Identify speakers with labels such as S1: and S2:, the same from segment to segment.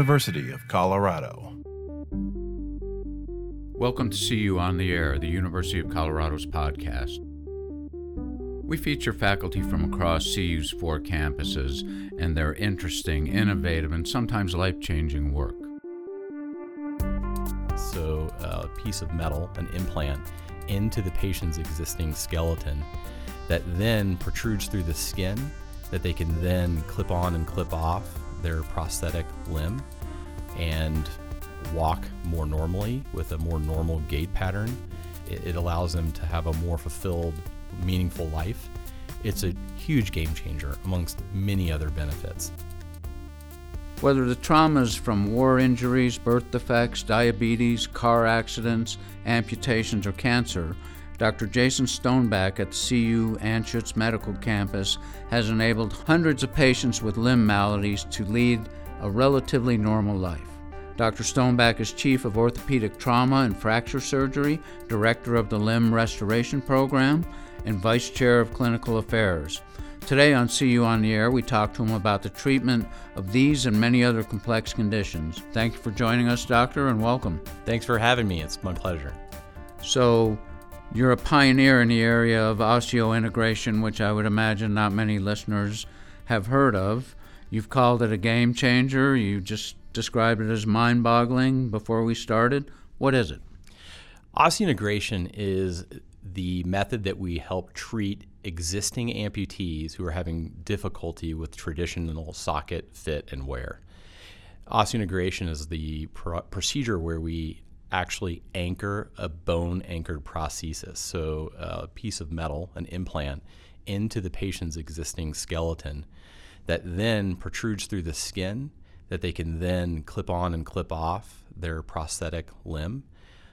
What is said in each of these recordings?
S1: University of Colorado.
S2: Welcome to CU on the Air, the University of Colorado's podcast. We feature faculty from across CU's 4 campuses and their interesting, innovative, and sometimes life-changing work.
S3: So a piece of metal, an implant, into the patient's existing skeleton that then protrudes through the skin that they can then clip on and clip off their prosthetic limb and walk more normally with a more normal gait pattern. It allows them to have a more fulfilled, meaningful life. It's a huge game changer amongst many other benefits.
S2: Whether the traumas from war injuries, birth defects, diabetes, car accidents, amputations, or cancer, Dr. Jason Stoneback at the CU Anschutz Medical Campus has enabled hundreds of patients with limb maladies to lead a relatively normal life. Dr. Stoneback is Chief of Orthopedic Trauma and Fracture Surgery, Director of the Limb Restoration Program, and Vice Chair of Clinical Affairs. Today on CU on the Air, we talk to him about the treatment of these and many other complex conditions. Thank you for joining us, Doctor, and welcome.
S3: Thanks for having me. It's my pleasure.
S2: So, you're a pioneer in the area of osseointegration, which I would imagine not many listeners have heard of. You've called it a game changer. You just described it as mind-boggling before we started. What is it?
S3: Osseointegration is the method that we help treat existing amputees who are having difficulty with traditional socket fit and wear. Osseointegration is the procedure where we actually anchor a bone-anchored prosthesis, so a piece of metal, an implant, into the patient's existing skeleton that then protrudes through the skin that they can then clip on and clip off their prosthetic limb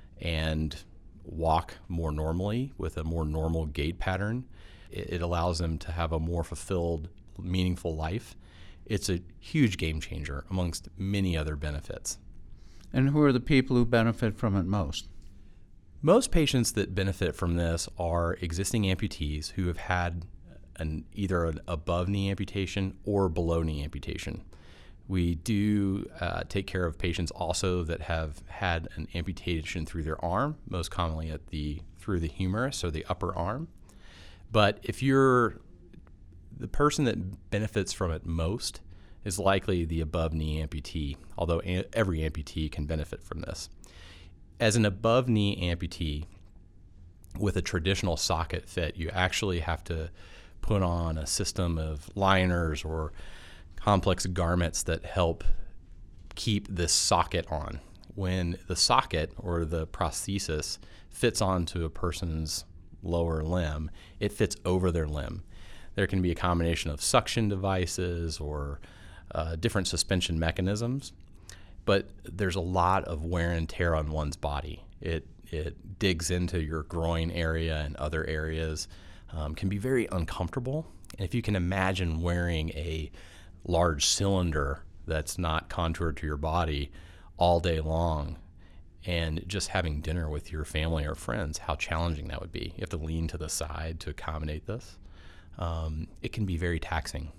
S3: and walk more normally with a more normal gait pattern. It allows them to have a more fulfilled, meaningful life. It's a huge game changer amongst many other benefits.
S2: And who are the people who benefit from it most?
S3: Most patients that benefit from this are existing amputees who have had either an above-knee amputation or below-knee amputation. We do take care of patients also that have had an amputation through their arm, most commonly through the humerus or the upper arm. But if you're the person that benefits from it most is likely the above-knee amputee, although every amputee can benefit from this. As an above-knee amputee with a traditional socket fit, you actually have to put on a system of liners or complex garments that help keep this socket on. When the socket or the prosthesis fits onto a person's lower limb, it fits over their limb. There can be a combination of suction devices or different suspension mechanisms, but there's a lot of wear and tear on one's body. It digs into your groin area and other areas, can be very uncomfortable. And if you can imagine wearing a large cylinder that's not contoured to your body all day long and just having dinner with your family or friends, how challenging that would be. You have to lean to the side to accommodate this. It can be very taxing.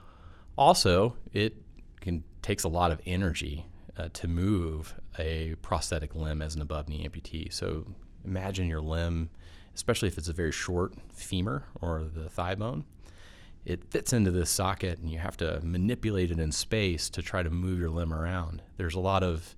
S3: Also, it takes a lot of energy to move a prosthetic limb as an above-knee amputee. So imagine your limb, especially if it's a very short femur or the thigh bone, it fits into this socket and you have to manipulate it in space to try to move your limb around. There's a lot of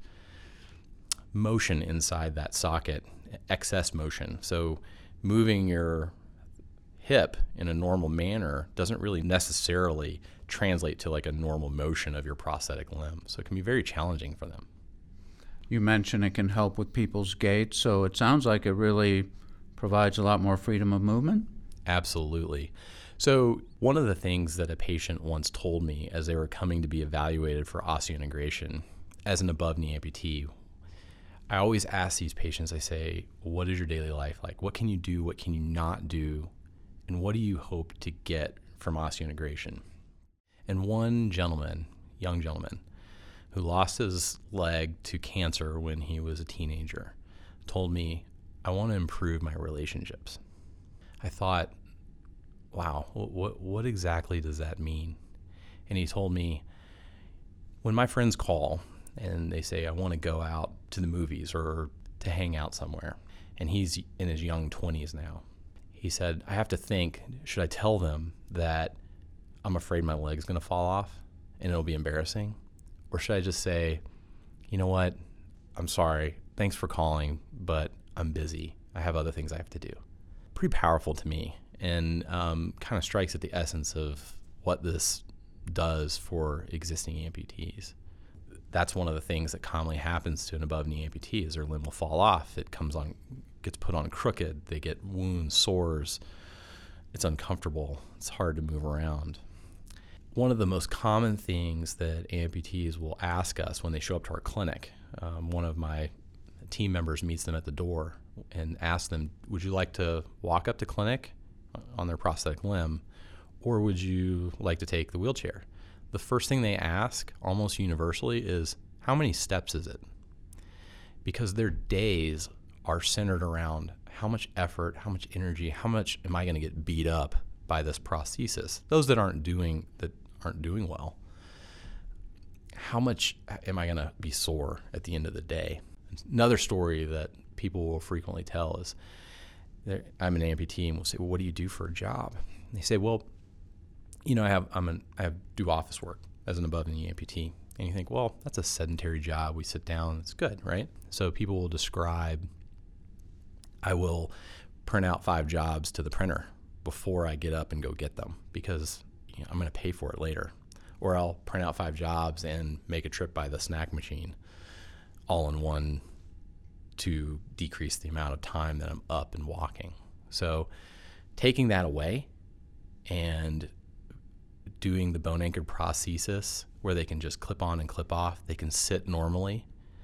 S3: motion inside that socket, excess motion. So moving your hip in a normal manner doesn't really necessarily translate to like a normal motion of your prosthetic limb. So it can be very challenging for them.
S2: You mentioned it can help with people's gait, so it sounds like it really provides a lot more freedom of movement?
S3: Absolutely. So one of the things that a patient once told me as they were coming to be evaluated for osseointegration as an above-knee amputee, I always ask these patients, I say, what is your daily life like? What can you do? What can you not do? And what do you hope to get from osseointegration? And one gentleman, young gentleman, who lost his leg to cancer when he was a teenager, told me, I want to improve my relationships. I thought, wow, what exactly does that mean? And he told me, when my friends call and they say, I want to go out to the movies or to hang out somewhere. And he's in his young 20s now. He said, I have to think, should I tell them that I'm afraid my leg's going to fall off and it'll be embarrassing? Or should I just say, you know what, I'm sorry, thanks for calling, but I'm busy. I have other things I have to do. Pretty powerful to me, and kind of strikes at the essence of what this does for existing amputees. That's one of the things that commonly happens to an above-knee amputee is their limb will fall off. It gets put on crooked. They get wounds, sores. It's uncomfortable. It's hard to move around. One of the most common things that amputees will ask us when they show up to our clinic, one of my team members meets them at the door and asks them, would you like to walk up to clinic on their prosthetic limb, or would you like to take the wheelchair? The first thing they ask, almost universally, is how many steps is it? Because their days are centered around how much effort, how much energy, how much am I going to get beat up by this prosthesis? Those that aren't doing well, how much am I going to be sore at the end of the day? Another story that people will frequently tell is, I'm an amputee, and we'll say, well, what do you do for a job? And they say, well, you know, I do office work as an above-knee amputee. And you think, well, that's a sedentary job. We sit down, it's good, right? So people will describe, I will print out 5 jobs to the printer before I get up and go get them because I'm going to pay for it later. Or I'll print out 5 jobs and make a trip by the snack machine all in one to decrease the amount of time that I'm up and walking. So taking that away and doing the bone-anchored prosthesis where they can just clip on and clip off, they can sit normally,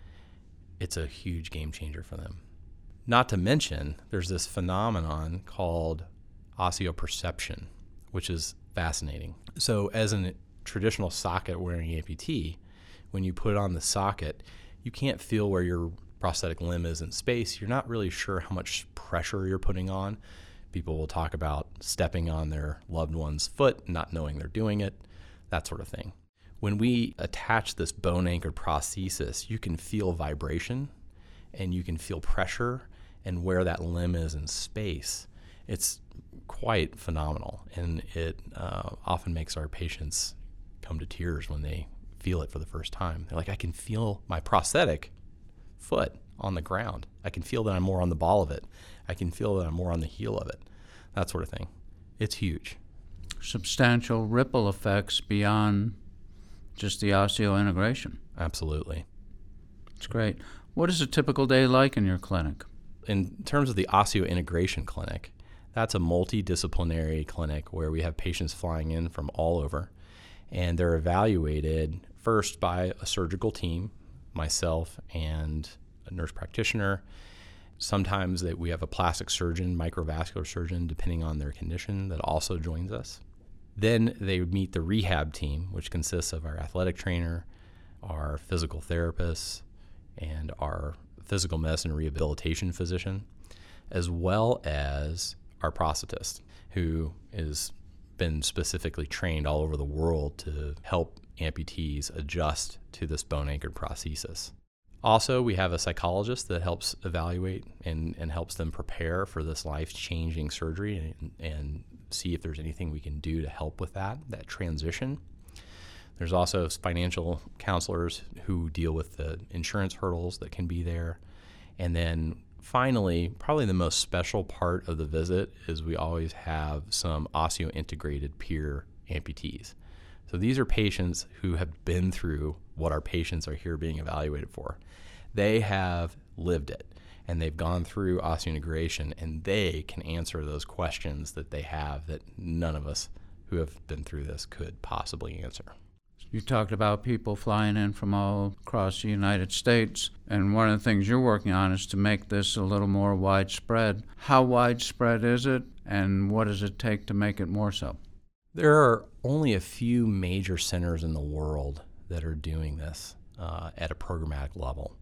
S3: it's a huge game changer for them. Not to mention, there's this phenomenon called osseoperception, which is fascinating. So as a traditional socket-wearing amputee, when you put on the socket, you can't feel where your prosthetic limb is in space. You're not really sure how much pressure you're putting on. People will talk about stepping on their loved one's foot, not knowing they're doing it, that sort of thing. When we attach this bone-anchored prosthesis, you can feel vibration and you can feel pressure and where that limb is in space. It's quite phenomenal, and it often makes our patients come to tears when they feel it for the first time. They're like, I can feel my prosthetic foot on the ground. I can feel that I'm more on the ball of it. I can feel that I'm more on the heel of it, that sort of thing. It's huge.
S2: Substantial ripple effects beyond just the osseointegration.
S3: Absolutely.
S2: It's great. What is a typical day like in your clinic?
S3: In terms of the osseointegration clinic, that's a multidisciplinary clinic where we have patients flying in from all over, and they're evaluated first by a surgical team, myself and a nurse practitioner. Sometimes we have a plastic surgeon, microvascular surgeon, depending on their condition, that also joins us. Then they would meet the rehab team, which consists of our athletic trainer, our physical therapist, and our physical medicine rehabilitation physician, as well as our prosthetist, who has been specifically trained all over the world to help amputees adjust to this bone-anchored prosthesis. Also, we have a psychologist that helps evaluate and helps them prepare for this life-changing surgery and see if there's anything we can do to help with that transition. There's also financial counselors who deal with the insurance hurdles that can be there. And then finally, probably the most special part of the visit is we always have some osseo-integrated peer amputees. So these are patients who have been through what our patients are here being evaluated for. They have lived it, and they've gone through osseointegration, and they can answer those questions that they have that none of us who have been through this could possibly answer.
S2: You talked about people flying in from all across the United States, and one of the things you're working on is to make this a little more widespread. How widespread is it, and what does it take to make it more so?
S3: There are only a few major centers in the world that are doing this at a programmatic level,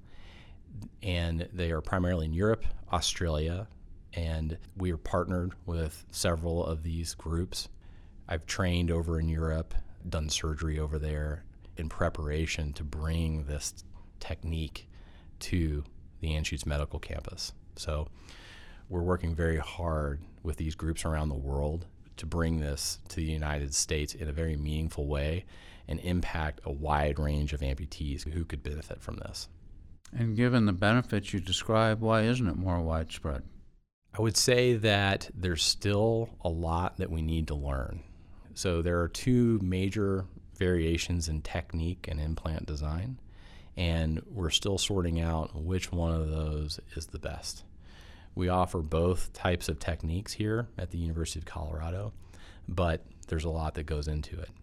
S3: and they are primarily in Europe, Australia, and we are partnered with several of these groups. I've trained over in Europe, done surgery over there in preparation to bring this technique to the Anschutz Medical Campus. So we're working very hard with these groups around the world to bring this to the United States in a very meaningful way and impact a wide range of amputees who could benefit from this.
S2: And given the benefits you describe, why isn't it more widespread?
S3: I would say that there's still a lot that we need to learn. So there are two major variations in technique and implant design, and we're still sorting out which one of those is the best. We offer both types of techniques here at the University of Colorado, but there's a lot that goes into it.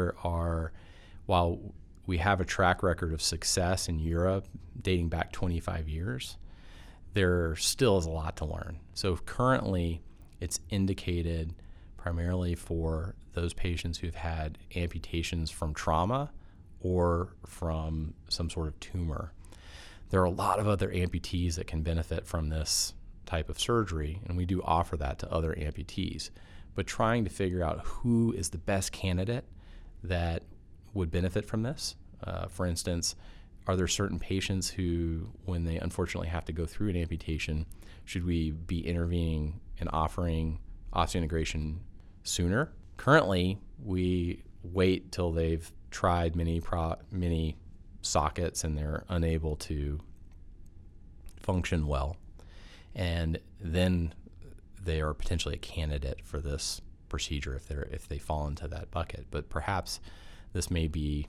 S3: While we have a track record of success in Europe dating back 25 years, there still is a lot to learn. So currently, it's indicated primarily for those patients who've had amputations from trauma or from some sort of tumor. There are a lot of other amputees that can benefit from this type of surgery, and we do offer that to other amputees. But trying to figure out who is the best candidate that would benefit from this. For instance, are there certain patients who, when they unfortunately have to go through an amputation, should we be intervening and offering osseointegration sooner? Currently, we wait till they've tried many sockets and they're unable to function well, and then they are potentially a candidate for this procedure if they fall into that bucket. But perhaps this may be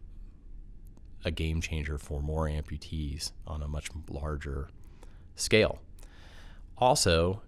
S3: a game changer for more amputees on a much larger scale. Also,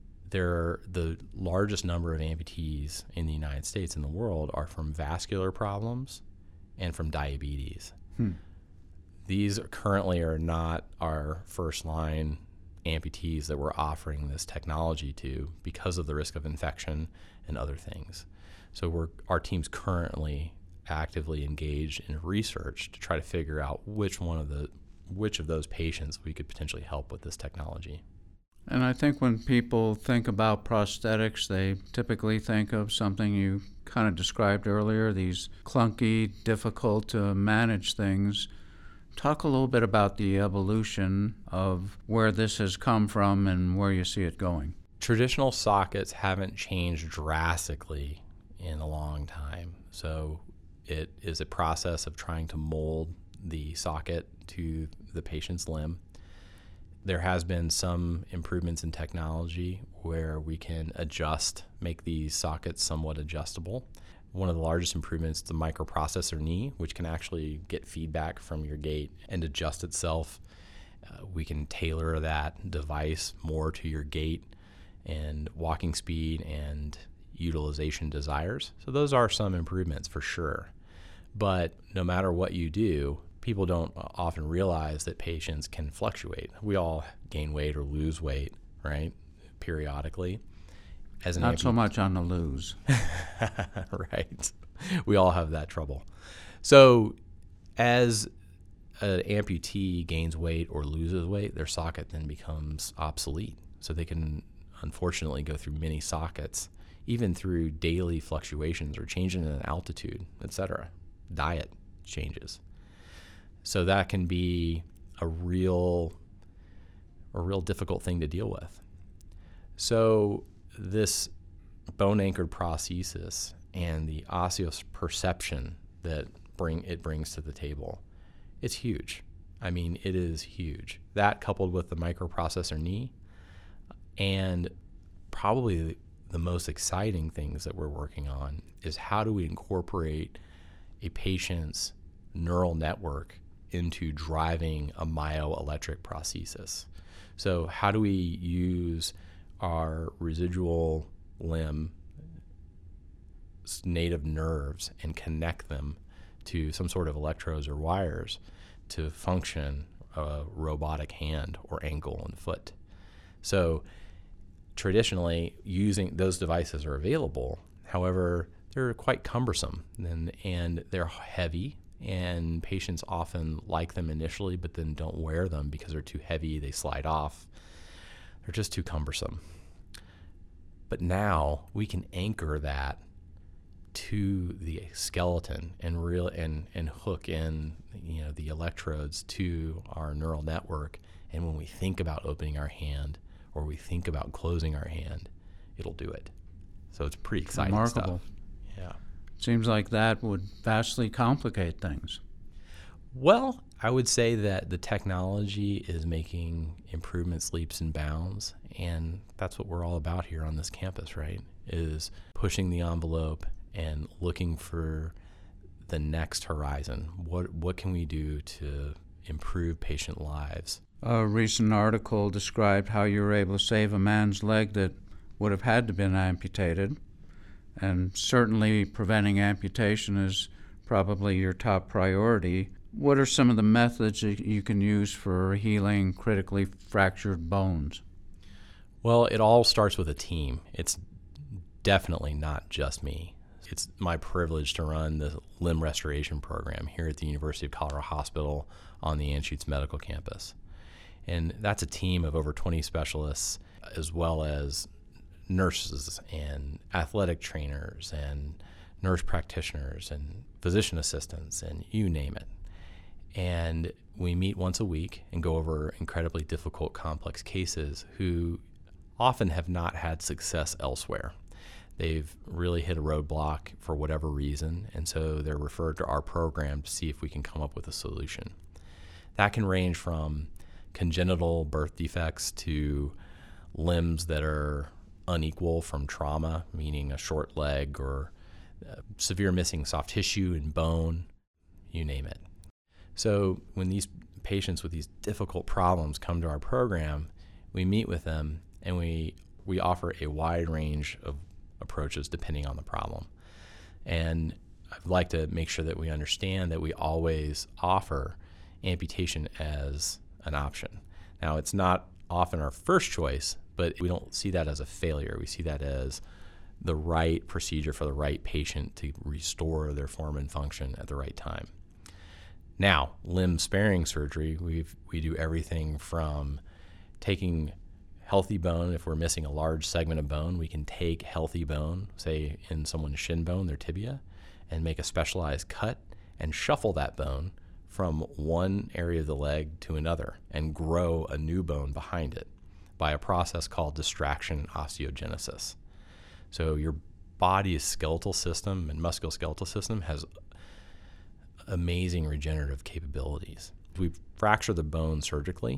S3: the largest number of amputees in the United States and the world are from vascular problems and from diabetes. These currently are not our first-line amputees that we're offering this technology to because of the risk of infection and other things. So our team's currently actively engaged in research to try to figure out which of those patients we could potentially help with this technology.
S2: And I think when people think about prosthetics, they typically think of something you kind of described earlier, these clunky, difficult to manage things. Talk a little bit about the evolution of where this has come from and where you see it going.
S3: Traditional sockets haven't changed drastically in a long time. So it is a process of trying to mold the socket to the patient's limb. There has been some improvements in technology where we can make these sockets somewhat adjustable. One of the largest improvements is the microprocessor knee, which can actually get feedback from your gait and adjust itself. We can tailor that device more to your gait and walking speed and utilization desires. So those are some improvements for sure. But no matter what you do, people don't often realize that patients can fluctuate. We all gain weight or lose weight, right, periodically.
S2: Not so much on the lose.
S3: Right. We all have that trouble. So as an amputee gains weight or loses weight, their socket then becomes obsolete. So they can unfortunately go through many sockets, even through daily fluctuations or changing in altitude, etc. Diet changes. So that can be a real difficult thing to deal with. So this bone-anchored prosthesis and the osseoperception that it brings to the table, it's huge. I mean, it is huge. That coupled with the microprocessor knee, and probably the most exciting things that we're working on is how do we incorporate a patient's neural network into driving a myoelectric prosthesis. So how do we use our residual limb native nerves and connect them to some sort of electrodes or wires to function a robotic hand or ankle and foot? So traditionally, using those devices are available. However, they're quite cumbersome and they're heavy, and patients often like them initially but then don't wear them because they're too heavy, they slide off. They're just too cumbersome. But now we can anchor that to the skeleton and hook in the electrodes to our neural network. And when we think about opening our hand or we think about closing our hand, it'll do it. So it's pretty exciting
S2: Remarkable.
S3: stuff. Yeah.
S2: Seems like that would vastly complicate things.
S3: Well, I would say that the technology is making improvements leaps and bounds, and that's what we're all about here on this campus, right? Is pushing the envelope and looking for the next horizon. What can we do to improve patient lives?
S2: A recent article described how you were able to save a man's leg that would have had to been amputated, and certainly preventing amputation is probably your top priority. What are some of the methods that you can use for healing critically fractured bones?
S3: Well, it all starts with a team. It's definitely not just me. It's my privilege to run the limb restoration program here at the University of Colorado Hospital on the Anschutz Medical Campus. And that's a team of over 20 specialists, as well as nurses and athletic trainers and nurse practitioners and physician assistants and you name it. And we meet once a week and go over incredibly difficult, complex cases who often have not had success elsewhere. They've really hit a roadblock for whatever reason, and so they're referred to our program to see if we can come up with a solution. That can range from congenital birth defects to limbs that are unequal from trauma, meaning a short leg or severe missing soft tissue and bone, you name it. So when these patients with these difficult problems come to our program, we meet with them and we offer a wide range of approaches depending on the problem. And I'd like to make sure that we understand that we always offer amputation as an option. Now, it's not often our first choice, but we don't see that as a failure. We see that as the right procedure for the right patient to restore their form and function at the right time. Now, limb sparing surgery, we do everything from taking healthy bone. If we're missing a large segment of bone, we can take healthy bone, say in someone's shin bone, their tibia, and make a specialized cut and shuffle that bone from one area of the leg to another and grow a new bone behind it by a process called distraction osteogenesis. So your body's skeletal system and musculoskeletal system has amazing regenerative capabilities. We fracture the bone surgically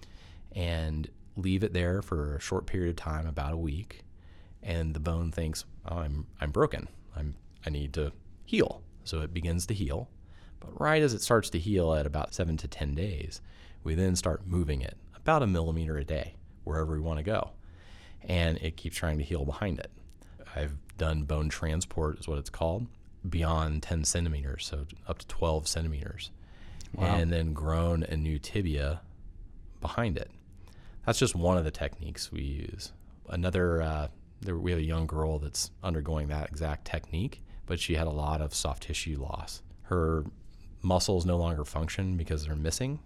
S3: and leave it there for a short period of time, about a week, and the bone thinks, oh, I'm broken. I need to heal. So it begins to heal. But right as it starts to heal at about 7 to 10 days, we then start moving it about 1 millimeter a day, wherever we want to go. And it keeps trying to heal behind it. I've done bone transport, is what it's called, beyond 10 centimeters, so up to 12 centimeters. Wow. And then grown a new tibia behind it. That's just one of the techniques we use. Another, we have a young girl that's undergoing that exact technique, but she had a lot of soft tissue loss. Her muscles no longer function because they're missing.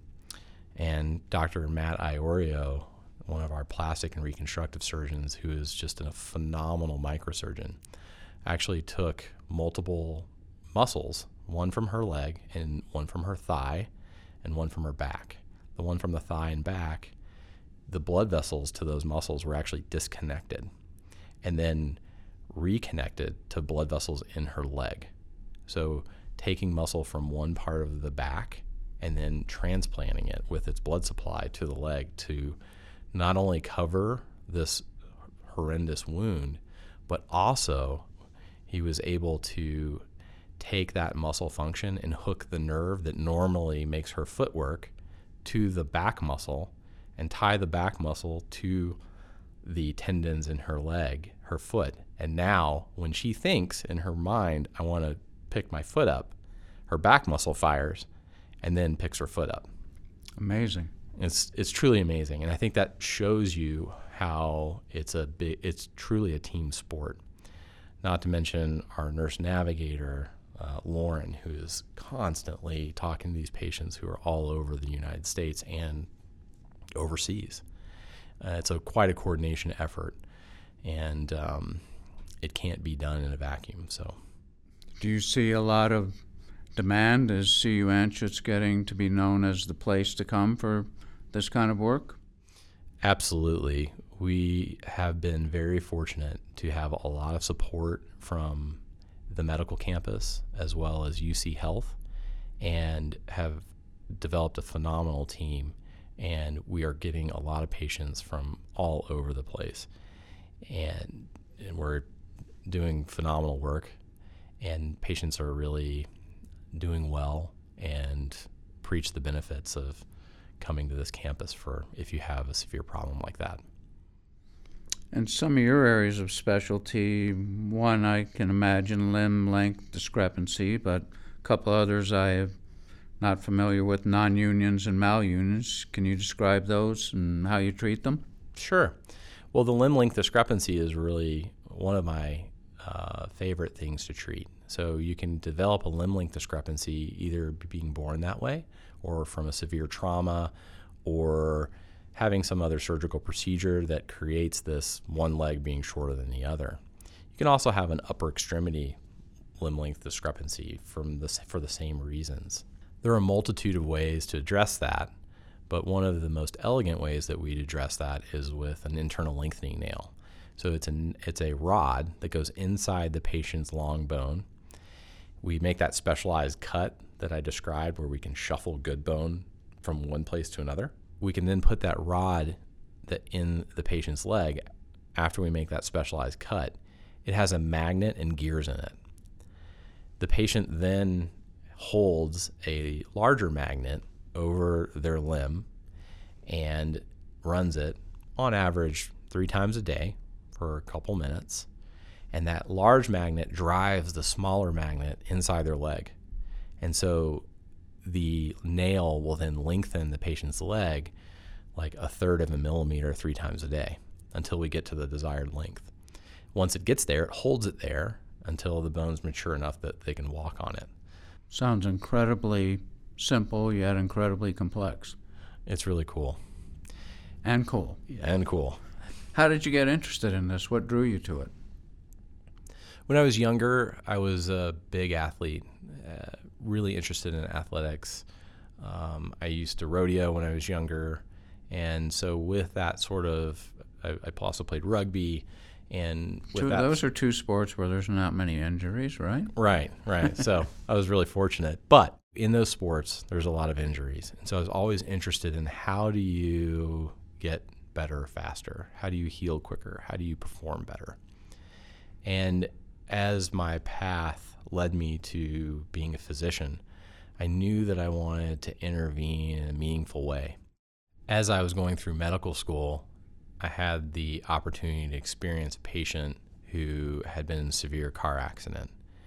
S3: And Dr. Matt Iorio, one of our plastic and reconstructive surgeons, who is just a phenomenal microsurgeon, actually took multiple muscles, one from her leg and one from her thigh and one from her back. The one from the thigh and back, the blood vessels to those muscles were actually disconnected and then reconnected to blood vessels in her leg. So taking muscle from one part of the back and then transplanting it with its blood supply to the leg to not only cover this horrendous wound, but also he was able to take that muscle function and hook the nerve that normally makes her foot work to the back muscle and tie the back muscle to the tendons in her leg, her foot. And now when she thinks in her mind, I want to pick my foot up, her back muscle fires and then picks her foot up.
S2: Amazing.
S3: It's truly amazing. And I think that shows you how it's truly a team sport. Not to mention our nurse navigator, Lauren, who is constantly talking to these patients who are all over the United States and overseas. It's quite a coordination effort, and it can't be done in a vacuum. So,
S2: Do you see a lot of demand? Is CU Anschutz getting to be known as the place to come for this kind of work?
S3: Absolutely. We have been very fortunate to have a lot of support from the medical campus as well as UC Health, and have developed a phenomenal team, and we are getting a lot of patients from all over the place, and we're doing phenomenal work, and patients are really doing well and preach the benefits of coming to this campus for if you have a severe problem like that.
S2: And some of your areas of specialty, one I can imagine limb length discrepancy, but a couple others I am not familiar with, non-unions and malunions. Can you describe those and how you treat them?
S3: Sure. Well, the limb length discrepancy is really one of my favorite things to treat. So you can develop a limb length discrepancy either being born that way or from a severe trauma or having some other surgical procedure that creates this one leg being shorter than the other. You can also have an upper extremity limb length discrepancy for the same reasons. There are a multitude of ways to address that, but one of the most elegant ways that we'd address that is with an internal lengthening nail. So it's a rod that goes inside the patient's long bone. We make that specialized cut that I described where we can shuffle good bone from one place to another. We can then put that rod in the patient's leg after we make that specialized cut. It has a magnet and gears in it. The patient then holds a larger magnet over their limb and runs it on average 3 times a day for a couple minutes. And that large magnet drives the smaller magnet inside their leg. And so the nail will then lengthen the patient's leg like 1/3 of a millimeter 3 times a day until we get to the desired length. Once it gets there, it holds it there until the bone's mature enough that they can walk on it.
S2: Sounds incredibly simple, yet incredibly complex.
S3: It's really cool.
S2: And cool.
S3: And cool.
S2: How did you get interested in this? What drew you to it?
S3: When I was younger, I was a big athlete, really interested in athletics. I used to rodeo when I was younger. And so with that sort of, I also played rugby. And with
S2: those are two sports where there's not many injuries, right?
S3: Right. So I was really fortunate. But in those sports, there's a lot of injuries. And so I was always interested in how do you get better faster? How do you heal quicker? How do you perform better? And as my path led me to being a physician, I knew that I wanted to intervene in a meaningful way. As I was going through medical school, I had the opportunity to experience a patient who had been in a severe car accident.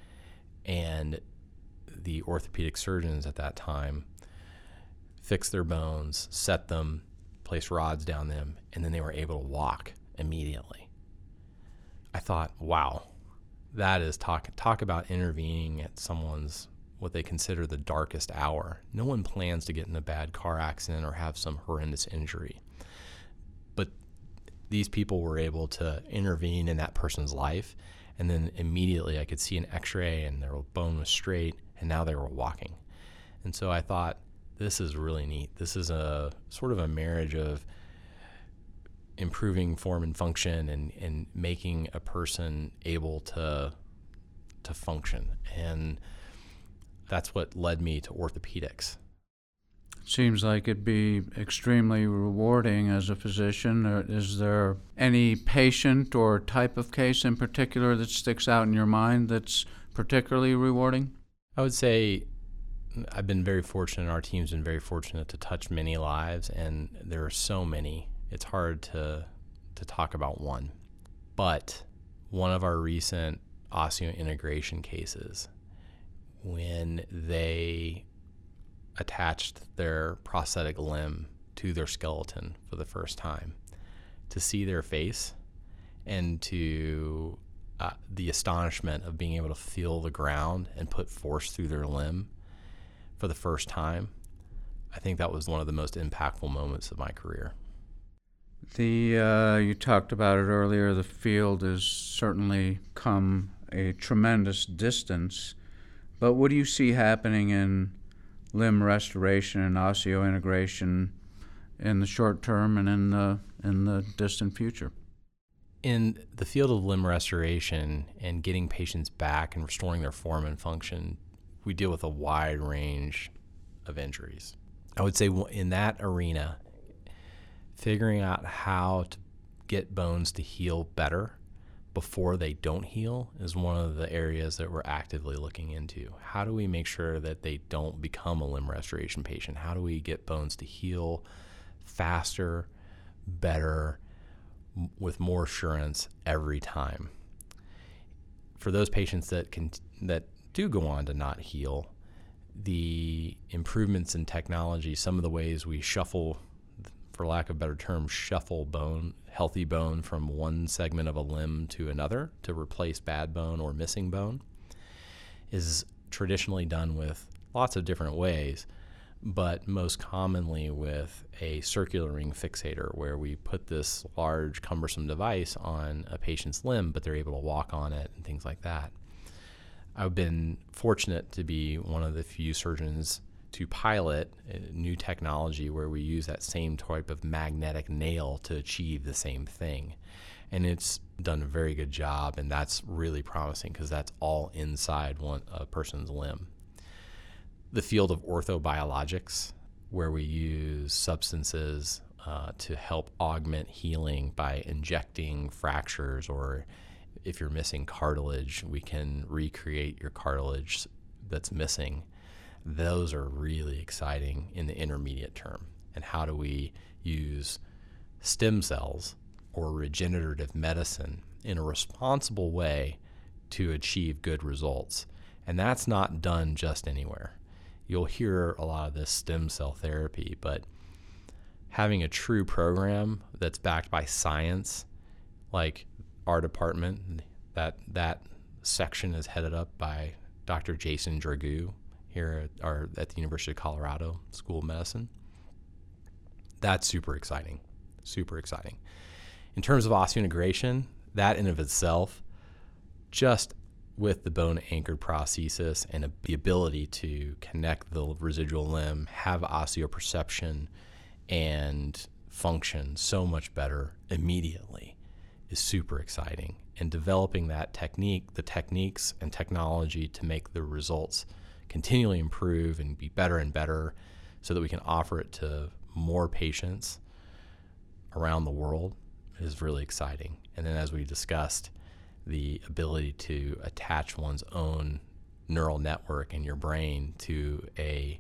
S3: And the orthopedic surgeons at that time fixed their bones, set them, placed rods down them, and then they were able to walk immediately. I thought, wow, that is talk about intervening at someone's what they consider the darkest hour. No one plans to get in a bad car accident or have some horrendous injury. But these people were able to intervene in that person's life, and then immediately I could see an x-ray and their bone was straight, and now they were walking. And so I thought, this is really neat. This is a sort of a marriage of improving form and function and making a person able to function. And that's what led me to orthopedics.
S2: Seems like it'd be extremely rewarding as a physician. Is there any patient or type of case in particular that sticks out in your mind that's particularly rewarding?
S3: I would say I've been very fortunate, our team's been very fortunate to touch many lives, and there are so many. It's hard to talk about one. But one of our recent osseointegration cases, when they attached their prosthetic limb to their skeleton for the first time, to see their face and to the astonishment of being able to feel the ground and put force through their limb for the first time, I think that was one of the most impactful moments of my career.
S2: You talked about it earlier, the field has certainly come a tremendous distance But what do you see happening in limb restoration and osseointegration in the short term and in the distant future?
S3: In the field of limb restoration and getting patients back and restoring their form and function, we deal with a wide range of injuries. I would say in that arena, figuring out how to get bones to heal better before they don't heal is one of the areas that we're actively looking into. How do we make sure that they don't become a limb restoration patient? How do we get bones to heal faster, better, with more assurance every time? For those patients that do go on to not heal, the improvements in technology, some of the ways we shuffle, for lack of a better term, shuffle bone, healthy bone from one segment of a limb to another to replace bad bone or missing bone, is traditionally done with lots of different ways, but most commonly with a circular ring fixator, where we put this large cumbersome device on a patient's limb, but they're able to walk on it and things like that. I've been fortunate to be one of the few surgeons to pilot a new technology where we use that same type of magnetic nail to achieve the same thing. And it's done a very good job, and that's really promising because that's all inside a person's limb. The field of orthobiologics, where we use substances to help augment healing by injecting fractures, or if you're missing cartilage, we can recreate your cartilage that's missing. Those are really exciting in the intermediate term. And how do we use stem cells or regenerative medicine in a responsible way to achieve good results? And that's not done just anywhere. You'll hear a lot of this stem cell therapy, but having a true program that's backed by science, like our department, that section is headed up by Dr. Jason Dragoo here at the University of Colorado School of Medicine. That's super exciting, super exciting. In terms of osseointegration, that in of itself, just with the bone-anchored prosthesis and the ability to connect the residual limb, have osseoperception and function so much better immediately, is super exciting. And developing that technique, the techniques and technology to make the results continually improve and be better and better so that we can offer it to more patients around the world is really exciting. And then, as we discussed, the ability to attach one's own neural network in your brain to a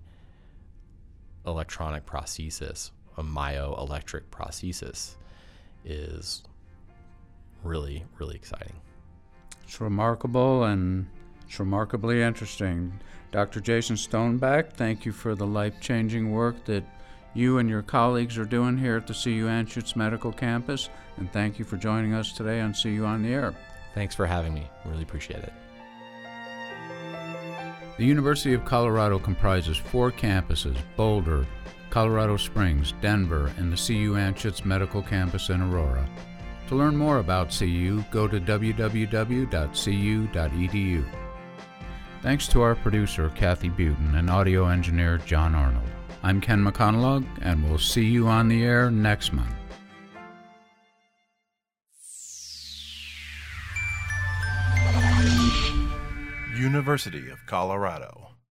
S3: electronic prosthesis, a myoelectric prosthesis, is really, really exciting.
S2: It's remarkable, and it's remarkably interesting. Dr. Jason Stoneback, thank you for the life-changing work that you and your colleagues are doing here at the CU Anschutz Medical Campus, and thank you for joining us today on CU on the Air.
S3: Thanks for having me. Really appreciate it.
S2: The University of Colorado comprises 4 campuses: Boulder, Colorado Springs, Denver, and the CU Anschutz Medical Campus in Aurora. To learn more about CU, go to www.cu.edu. Thanks to our producer, Kathy Buten, and audio engineer, John Arnold. I'm Ken McConaughey, and we'll see you on the air next month.
S1: University of Colorado.